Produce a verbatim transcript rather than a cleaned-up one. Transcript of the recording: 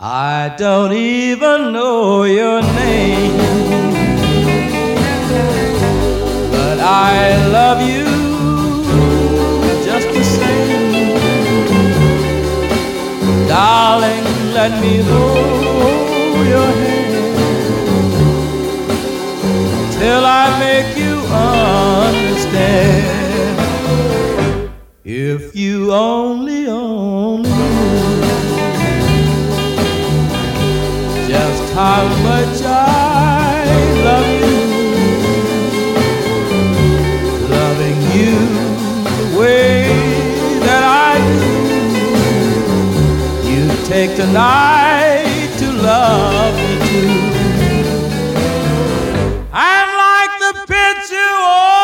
I don't even know your name, but I love you just the same. Darling, let me hold your hand till I make you understand. If you only, only knew just how much I love you, loving you the way that I do. You take tonight to love me too. I'm like the picture.